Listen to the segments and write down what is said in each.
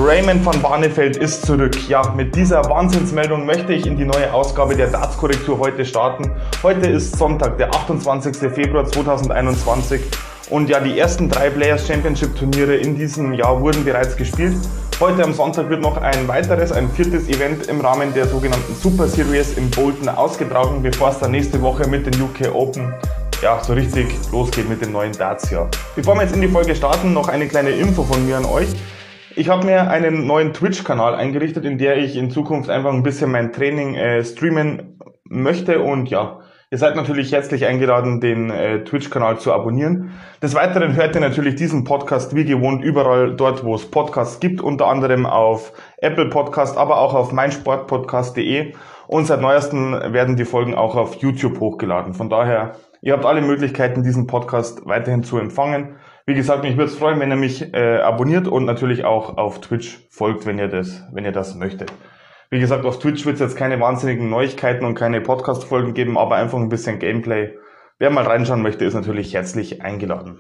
Raymond van Barneveld ist zurück. Ja, mit dieser Wahnsinnsmeldung möchte ich in die neue Ausgabe der Darts-Korrektur heute starten. Heute ist Sonntag, der 28. Februar 2021 und ja, die ersten 3 Players Championship Turniere in diesem Jahr wurden bereits gespielt. Heute am Sonntag wird noch ein 4. Event im Rahmen der sogenannten Super Series in Bolton ausgetragen, bevor es dann nächste Woche mit den UK Open so richtig losgeht mit dem neuen Darts-Jahr. Bevor wir jetzt in die Folge starten, noch eine kleine Info von mir an euch. Ich habe mir einen neuen Twitch-Kanal eingerichtet, in der ich in Zukunft einfach ein bisschen mein Training streamen möchte und ja, ihr seid natürlich herzlich eingeladen, den Twitch-Kanal zu abonnieren. Des Weiteren hört ihr natürlich diesen Podcast wie gewohnt überall dort, wo es Podcasts gibt, unter anderem auf Apple Podcast, aber auch auf meinsportpodcast.de und seit neuestem werden die Folgen auch auf YouTube hochgeladen. Von daher, ihr habt alle Möglichkeiten, diesen Podcast weiterhin zu empfangen. Wie gesagt, mich würde es freuen, wenn ihr mich abonniert und natürlich auch auf Twitch folgt, wenn ihr das möchtet. Wie gesagt, auf Twitch wird es jetzt keine wahnsinnigen Neuigkeiten und keine Podcast-Folgen geben, aber einfach ein bisschen Gameplay. Wer mal reinschauen möchte, ist natürlich herzlich eingeladen.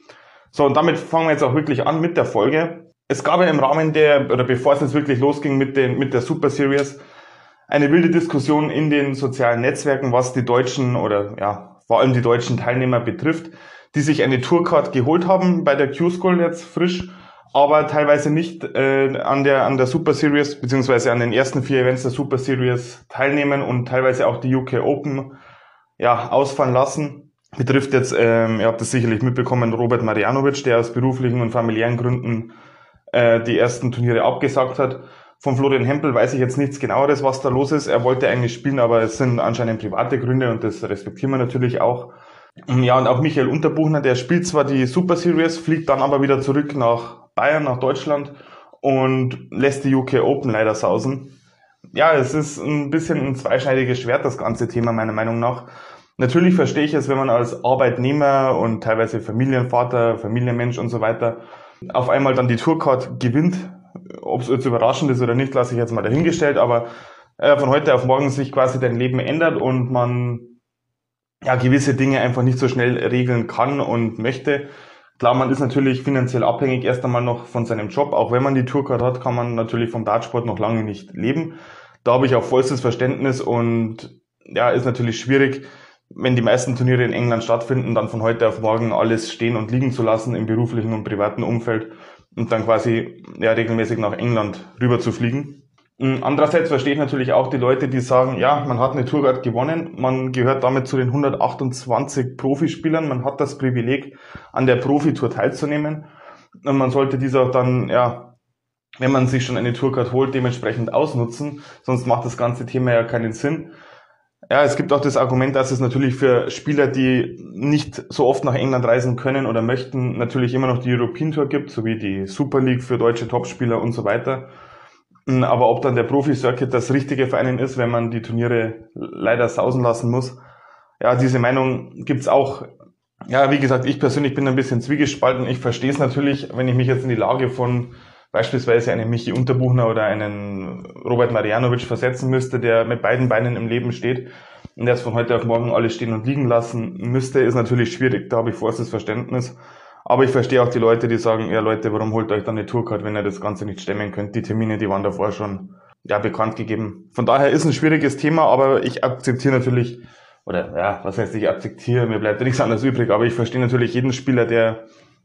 So, und damit fangen wir jetzt auch wirklich an mit der Folge. Es gab ja im Rahmen bevor es jetzt wirklich losging mit der Super Series, eine wilde Diskussion in den sozialen Netzwerken, was die deutschen vor allem die deutschen Teilnehmer betrifft, die sich eine Tourcard geholt haben bei der Q-School jetzt frisch, aber teilweise nicht an der Super Series beziehungsweise an den ersten 4 Events der Super Series teilnehmen und teilweise auch die UK Open ausfallen lassen. Betrifft jetzt, ihr habt das sicherlich mitbekommen, Robert Marjanovic, der aus beruflichen und familiären Gründen die ersten Turniere abgesagt hat. Von Florian Hempel weiß ich jetzt nichts Genaueres, was da los ist. Er wollte eigentlich spielen, aber es sind anscheinend private Gründe und das respektieren wir natürlich auch. Ja, und auch Michael Unterbuchner, der spielt zwar die Super Series, fliegt dann aber wieder zurück nach Bayern, nach Deutschland und lässt die UK Open leider sausen. Ja, es ist ein bisschen ein zweischneidiges Schwert, das ganze Thema meiner Meinung nach. Natürlich verstehe ich es, wenn man als Arbeitnehmer und teilweise Familienvater, Familienmensch und so weiter auf einmal dann die Tourcard gewinnt. Ob es jetzt überraschend ist oder nicht, lasse ich jetzt mal dahingestellt, aber von heute auf morgen sich quasi dein Leben ändert und man gewisse Dinge einfach nicht so schnell regeln kann und möchte. Klar, man ist natürlich finanziell abhängig erst einmal noch von seinem Job. Auch wenn man die Tourcard hat, kann man natürlich vom Dartsport noch lange nicht leben. Da habe ich auch vollstes Verständnis und ist natürlich schwierig, wenn die meisten Turniere in England stattfinden, dann von heute auf morgen alles stehen und liegen zu lassen im beruflichen und privaten Umfeld und dann quasi regelmäßig nach England rüber zu fliegen. Andererseits verstehe ich natürlich auch die Leute, die sagen, man hat eine Tourcard gewonnen, man gehört damit zu den 128 Profispielern, man hat das Privileg, an der Profitour teilzunehmen und man sollte diese auch dann, wenn man sich schon eine Tourcard holt, dementsprechend ausnutzen, sonst macht das ganze Thema ja keinen Sinn. Ja, es gibt auch das Argument, dass es natürlich für Spieler, die nicht so oft nach England reisen können oder möchten, natürlich immer noch die European Tour gibt, sowie die Super League für deutsche Topspieler und so weiter. Aber ob dann der Profi-Circuit das Richtige für einen ist, wenn man die Turniere leider sausen lassen muss, diese Meinung gibt's auch. Ja, wie gesagt, ich persönlich bin ein bisschen zwiegespalten. Ich verstehe es natürlich, wenn ich mich jetzt in die Lage von beispielsweise einen Michi Unterbuchner oder einen Robert Marjanovic versetzen müsste, der mit beiden Beinen im Leben steht und jetzt von heute auf morgen alles stehen und liegen lassen müsste, ist natürlich schwierig. Da habe ich vollstes Verständnis. Aber ich verstehe auch die Leute, die sagen, Leute, warum holt euch dann eine Tourcard, wenn ihr das Ganze nicht stemmen könnt? Die Termine, die waren davor schon bekannt gegeben. Von daher ist ein schwieriges Thema, aber ich akzeptiere natürlich, ich akzeptiere, mir bleibt nichts anderes übrig, aber ich verstehe natürlich jeden Spieler, der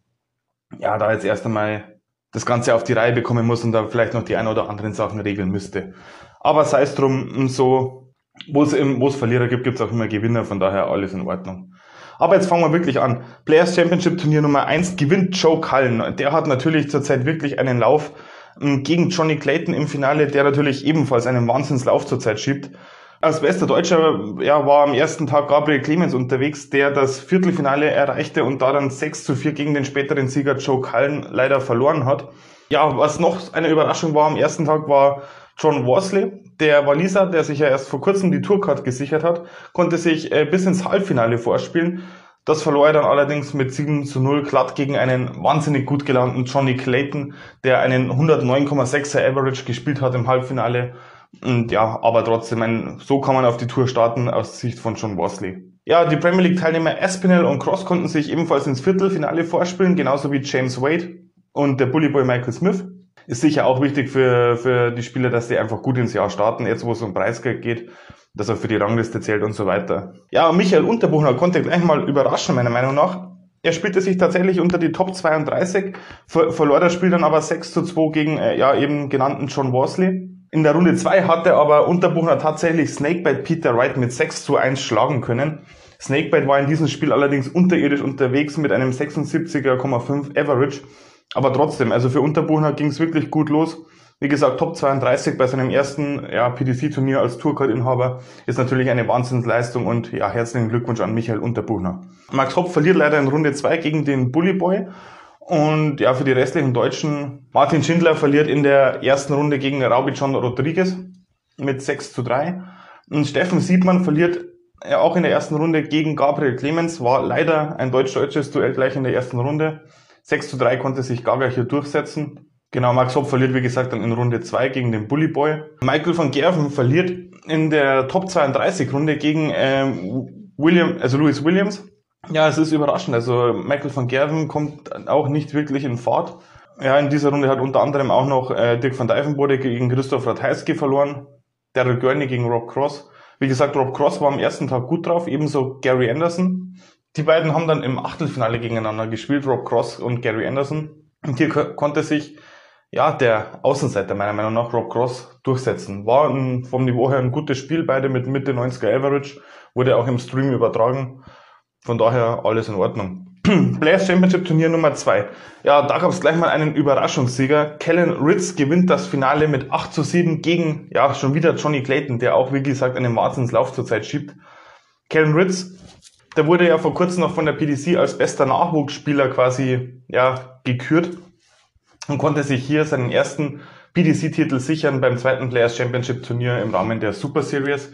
da jetzt erst einmal das Ganze auf die Reihe bekommen muss und da vielleicht noch die ein oder anderen Sachen regeln müsste. Aber sei es drum, so, wo es Verlierer gibt, gibt es auch immer Gewinner, von daher alles in Ordnung. Aber jetzt fangen wir wirklich an. Players Championship Turnier Nummer 1 gewinnt Joe Cullen. Der hat natürlich zurzeit wirklich einen Lauf gegen Johnny Clayton im Finale, der natürlich ebenfalls einen Wahnsinnslauf zurzeit schiebt. Als bester Deutscher war am ersten Tag Gabriel Clemens unterwegs, der das Viertelfinale erreichte und da dann 6:4 gegen den späteren Sieger Joe Cullen leider verloren hat. Ja, was noch eine Überraschung war am ersten Tag war John Worsley, der Waliser, der sich ja erst vor kurzem die Tourcard gesichert hat, konnte sich bis ins Halbfinale vorspielen. Das verlor er dann allerdings mit 7:0 glatt gegen einen wahnsinnig gut gelaunten Johnny Clayton, der einen 109,6er Average gespielt hat im Halbfinale. Und aber trotzdem, so kann man auf die Tour starten aus Sicht von John Worsley. Ja, die Premier League Teilnehmer Aspinall und Cross konnten sich ebenfalls ins Viertelfinale vorspielen, genauso wie James Wade und der Bullyboy Michael Smith. Ist sicher auch wichtig für die Spieler, dass die einfach gut ins Jahr starten, jetzt wo es um Preisgeld geht, dass er für die Rangliste zählt und so weiter. Ja, Michael Unterbuchner konnte gleich mal überraschen, meiner Meinung nach. Er spielte sich tatsächlich unter die Top 32, verlor das Spiel dann aber 6:2 gegen eben genannten John Worsley. In der Runde 2 hatte aber Unterbuchner tatsächlich Snakebite Peter Wright mit 6:1 schlagen können. Snakebite war in diesem Spiel allerdings unterirdisch unterwegs mit einem 76,5 Average. Aber trotzdem, also für Unterbuchner ging es wirklich gut los. Wie gesagt, Top 32 bei seinem ersten PDC-Turnier als Tourcard-Inhaber ist natürlich eine Wahnsinnsleistung und ja, herzlichen Glückwunsch an Michael Unterbuchner. Max Hopp verliert leider in Runde 2 gegen den Bully Boy. Und ja, für die restlichen Deutschen, Martin Schindler verliert in der ersten Runde gegen Raubitschon Rodriguez mit 6:3. Und Steffen Siebmann verliert auch in der ersten Runde gegen Gabriel Clemens, war leider ein deutsch-deutsches Duell gleich in der ersten Runde. 6:3 konnte sich Gaga hier durchsetzen. Genau, Max Hopp verliert, wie gesagt, dann in Runde 2 gegen den Bully Boy. Michael van Gerven verliert in der Top 32 Runde gegen Louis Williams. Ja, es ist überraschend. Also Michael van Gerven kommt auch nicht wirklich in Fahrt. Ja, in dieser Runde hat unter anderem auch noch Dirk van Dijvenbode gegen Christoph Ratajski verloren. Daryl Gurney gegen Rob Cross. Wie gesagt, Rob Cross war am ersten Tag gut drauf, ebenso Gary Anderson. Die beiden haben dann im Achtelfinale gegeneinander gespielt, Rob Cross und Gary Anderson. Und hier konnte sich der Außenseiter meiner Meinung nach, Rob Cross, durchsetzen. War vom Niveau her ein gutes Spiel, beide mit Mitte 90er Average, wurde auch im Stream übertragen. Von daher alles in Ordnung. Players Championship Turnier Nummer 2. Ja, da gab es gleich mal einen Überraschungssieger. Kellen Ritz gewinnt das Finale mit 8:7 gegen, schon wieder Johnny Clayton, der auch, wie gesagt, einen Wahnsinnslauf zurzeit schiebt. Kellen Ritz, der wurde ja vor kurzem noch von der PDC als bester Nachwuchsspieler quasi, gekürt und konnte sich hier seinen ersten PDC-Titel sichern beim zweiten Players Championship Turnier im Rahmen der Super Series.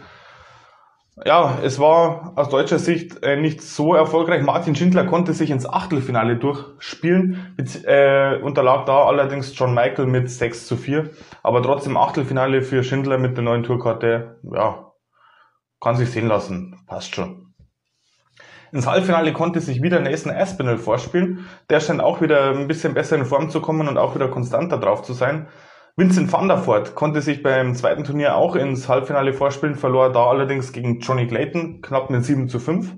Ja, es war aus deutscher Sicht nicht so erfolgreich. Martin Schindler konnte sich ins Achtelfinale durchspielen, unterlag da allerdings John Michael mit 6:4. Aber trotzdem Achtelfinale für Schindler mit der neuen Tourkarte, kann sich sehen lassen, passt schon. Ins Halbfinale konnte sich wieder Nathan Aspinall vorspielen. Der scheint auch wieder ein bisschen besser in Form zu kommen und auch wieder konstanter drauf zu sein. Vincent van der Voort konnte sich beim zweiten Turnier auch ins Halbfinale vorspielen, verlor da allerdings gegen Johnny Clayton, knapp mit 7:5.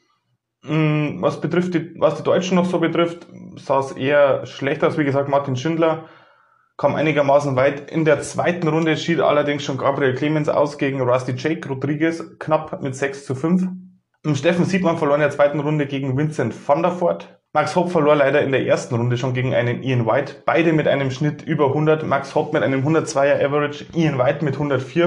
Was die Deutschen noch so betrifft, sah es eher schlecht aus. Wie gesagt, Martin Schindler kam einigermaßen weit. In der zweiten Runde schied allerdings schon Gabriel Clemens aus gegen Rusty Jake Rodriguez, knapp mit 6:5. Steffen Siebmann verlor in der zweiten Runde gegen Vincent van der Voort. Max Hopp verlor leider in der ersten Runde schon gegen einen Ian White, beide mit einem Schnitt über 100. Max Hopp mit einem 102er Average, Ian White mit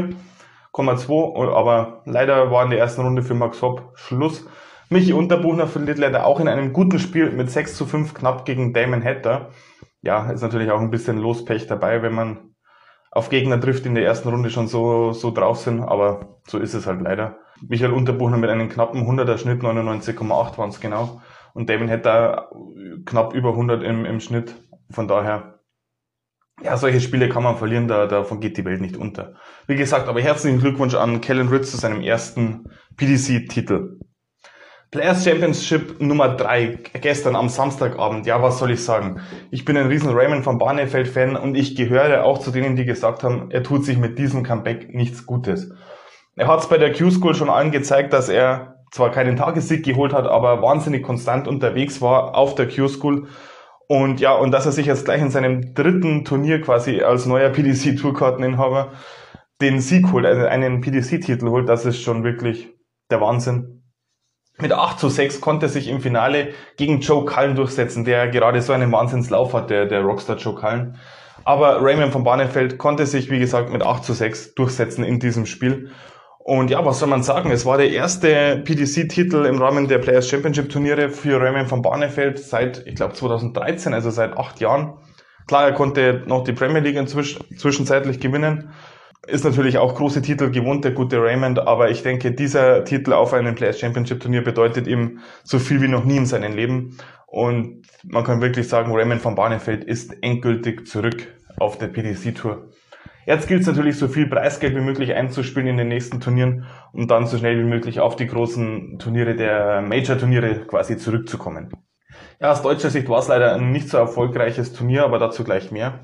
104,2, aber leider war in der ersten Runde für Max Hopp Schluss. Michi Unterbuchner verliert leider auch in einem guten Spiel mit 6:5 knapp gegen Damon Hatter. Ja, ist natürlich auch ein bisschen Lospech dabei, wenn man auf Gegner trifft, die in der ersten Runde schon so drauf sind, aber so ist es halt leider. Michael Unterbuchner mit einem knappen 100er Schnitt, 99,8 waren es genau. Und Damon Hatter knapp über 100 im Schnitt. Von daher, solche Spiele kann man verlieren, davon geht die Welt nicht unter. Wie gesagt, aber herzlichen Glückwunsch an Kellen Ritz zu seinem ersten PDC-Titel. Players Championship Nummer 3, gestern am Samstagabend. Ja, was soll ich sagen? Ich bin ein riesen Raymond van Barneveld-Fan und ich gehöre auch zu denen, die gesagt haben, er tut sich mit diesem Comeback nichts Gutes. Er hat es bei der Q-School schon allen gezeigt, dass er zwar keinen Tagessieg geholt hat, aber wahnsinnig konstant unterwegs war auf der Q-School. Und dass er sich jetzt gleich in seinem dritten Turnier quasi als neuer PDC-Tourkarteninhaber den Sieg holt, also einen PDC-Titel holt, das ist schon wirklich der Wahnsinn. Mit 8:6 konnte er sich im Finale gegen Joe Cullen durchsetzen, der gerade so einen Wahnsinnslauf hat, der Rockstar Joe Cullen. Aber Raymond van Barneveld konnte sich, wie gesagt, mit 8:6 durchsetzen in diesem Spiel. Und was soll man sagen? Es war der erste PDC-Titel im Rahmen der Players Championship Turniere für Raymond van Barneveld seit, ich glaube, 2013, also seit 8 Jahren. Klar, er konnte noch die Premier League zwischenzeitlich gewinnen. Ist natürlich auch große Titel gewohnt, der gute Raymond, aber ich denke, dieser Titel auf einem Players Championship Turnier bedeutet ihm so viel wie noch nie in seinem Leben. Und man kann wirklich sagen, Raymond van Barneveld ist endgültig zurück auf der PDC Tour. Jetzt gilt es natürlich, so viel Preisgeld wie möglich einzuspielen in den nächsten Turnieren, um dann so schnell wie möglich auf die großen Turniere der Major-Turniere quasi zurückzukommen. Ja, aus deutscher Sicht war es leider ein nicht so erfolgreiches Turnier, aber dazu gleich mehr.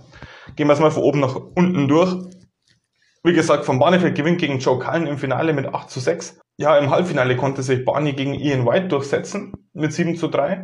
Gehen wir es mal von oben nach unten durch. Wie gesagt, Van Barneveld gewinnt gegen Joe Cullen im Finale mit 8:6. Ja, im Halbfinale konnte sich Barney gegen Ian White durchsetzen mit 7:3.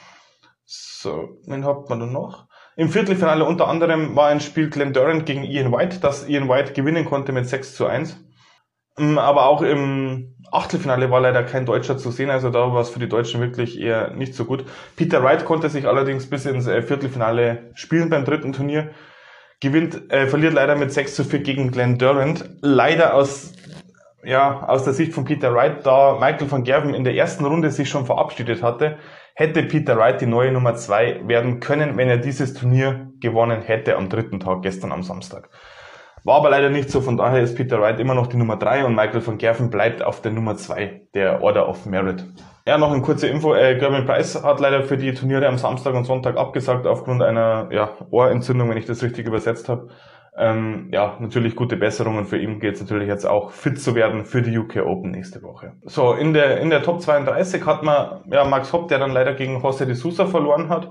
So, wen hat man da noch? Im Viertelfinale unter anderem war ein Spiel Glenn Durant gegen Ian White, das Ian White gewinnen konnte mit 6:1. Aber auch im Achtelfinale war leider kein Deutscher zu sehen, also da war es für die Deutschen wirklich eher nicht so gut. Peter Wright konnte sich allerdings bis ins Viertelfinale spielen beim dritten Turnier. Verliert leider mit 6:4 gegen Glenn Durant. Leider aus der Sicht von Peter Wright, da Michael van Gerwen in der ersten Runde sich schon verabschiedet hatte, hätte Peter Wright die neue Nummer 2 werden können, wenn er dieses Turnier gewonnen hätte am dritten Tag, gestern am Samstag. War aber leider nicht so, von daher ist Peter Wright immer noch die Nummer 3 und Michael van Gerwen bleibt auf der Nummer 2, der Order of Merit. Ja, noch eine kurze Info, Gerben Price hat leider für die Turniere am Samstag und Sonntag abgesagt, aufgrund einer Ohrentzündung, wenn ich das richtig übersetzt habe. Natürlich gute Besserungen für ihn, geht es natürlich jetzt auch fit zu werden für die UK Open nächste Woche. So, in der Top 32 hat man Max Hopp, der dann leider gegen José de Sousa verloren hat.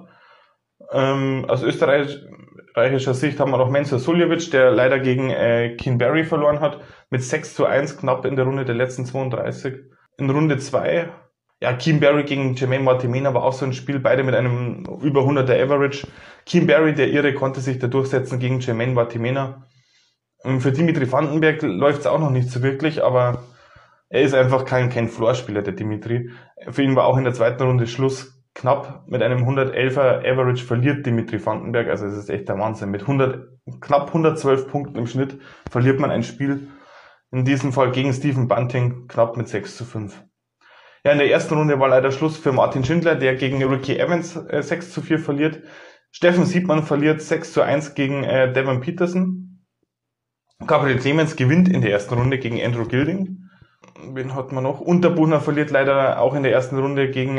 Aus österreichischer Sicht haben wir noch Mensur Suljovic, der leider gegen Keane Barry verloren hat, mit 6:1 knapp in der Runde der letzten 32. In Runde 2, Keane Barry gegen Jermaine Martimena war auch so ein Spiel, beide mit einem über 100er Average. Keane Barry, der Ire, konnte sich da durchsetzen gegen Jermaine Martimena. Für Dimitri Vandenberg läuft es auch noch nicht so wirklich, aber er ist einfach kein Floorspieler, der Dimitri. Für ihn war auch in der zweiten Runde Schluss. Knapp mit einem 111er Average verliert Dimitri Vandenberg, also es ist echt der Wahnsinn. Mit knapp 112 Punkten im Schnitt verliert man ein Spiel. In diesem Fall gegen Stephen Bunting knapp mit 6:5. Ja, in der ersten Runde war leider Schluss für Martin Schindler, der gegen Ricky Evans 6:4 verliert. Steffen Siebmann verliert 6:1 gegen Devon Peterson. Gabriel Clemens gewinnt in der ersten Runde gegen Andrew Gilding. Wen hat man noch? Unterbuchner verliert leider auch in der ersten Runde gegen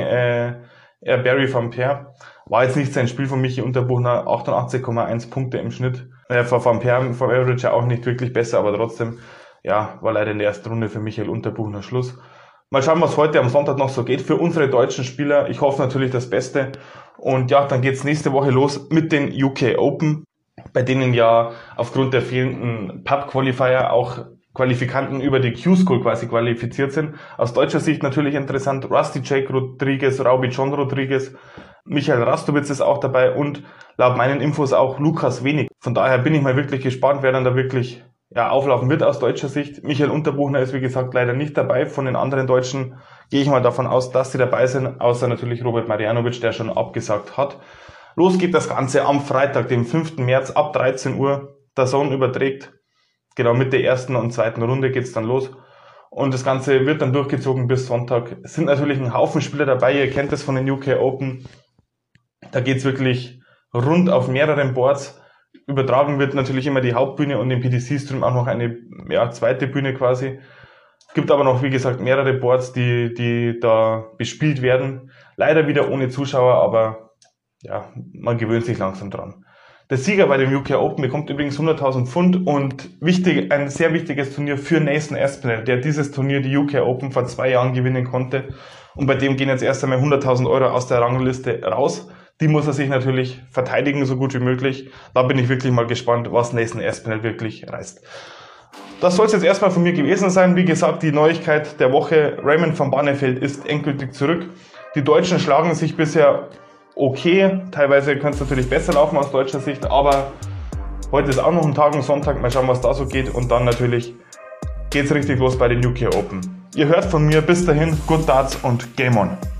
Barry van Peer. War jetzt nicht sein Spiel von Michi Unterbuchner, 88,1 Punkte im Schnitt. Vor Van Peer, vom Average auch nicht wirklich besser, aber trotzdem, war leider in der ersten Runde für Michael Unterbuchner Schluss. Mal schauen, was heute am Sonntag noch so geht für unsere deutschen Spieler. Ich hoffe natürlich das Beste. Und dann geht's nächste Woche los mit den UK Open, bei denen aufgrund der fehlenden Pub-Qualifier auch Qualifikanten über die Q-School quasi qualifiziert sind. Aus deutscher Sicht natürlich interessant, Rusty Jake Rodriguez, Raubi John Rodriguez, Michael Rastowitz ist auch dabei und laut meinen Infos auch Lukas Wenig. Von daher bin ich mal wirklich gespannt, wer dann da wirklich auflaufen wird aus deutscher Sicht. Michael Unterbuchner ist wie gesagt leider nicht dabei. Von den anderen Deutschen gehe ich mal davon aus, dass sie dabei sind, außer natürlich Robert Marjanovic, der schon abgesagt hat. Los geht das Ganze am Freitag, dem 5. März ab 13 Uhr. DAZN überträgt. Genau, mit der ersten und zweiten Runde geht's dann los. Und das Ganze wird dann durchgezogen bis Sonntag. Es sind natürlich ein Haufen Spieler dabei, ihr kennt es von den UK Open. Da geht's wirklich rund auf mehreren Boards. Übertragen wird natürlich immer die Hauptbühne und im PDC-Stream auch noch eine zweite Bühne quasi. Es gibt aber noch, wie gesagt, mehrere Boards, die da bespielt werden. Leider wieder ohne Zuschauer, aber man gewöhnt sich langsam dran. Der Sieger bei dem UK Open bekommt übrigens 100.000 Pfund und ein sehr wichtiges Turnier für Nathan Aspinall, der dieses Turnier, die UK Open, vor 2 Jahren gewinnen konnte. Und bei dem gehen jetzt erst einmal 100.000 Euro aus der Rangliste raus. Die muss er sich natürlich verteidigen, so gut wie möglich. Da bin ich wirklich mal gespannt, was Nathan Aspinall wirklich reißt. Das soll es jetzt erstmal von mir gewesen sein. Wie gesagt, die Neuigkeit der Woche, Raymond van Barneveld ist endgültig zurück. Die Deutschen schlagen sich bisher okay, teilweise könnte es natürlich besser laufen aus deutscher Sicht, aber heute ist auch noch ein Tag und Sonntag, mal schauen, was da so geht und dann natürlich geht's richtig los bei den UK Open. Ihr hört von mir, bis dahin, Good Darts und Game On!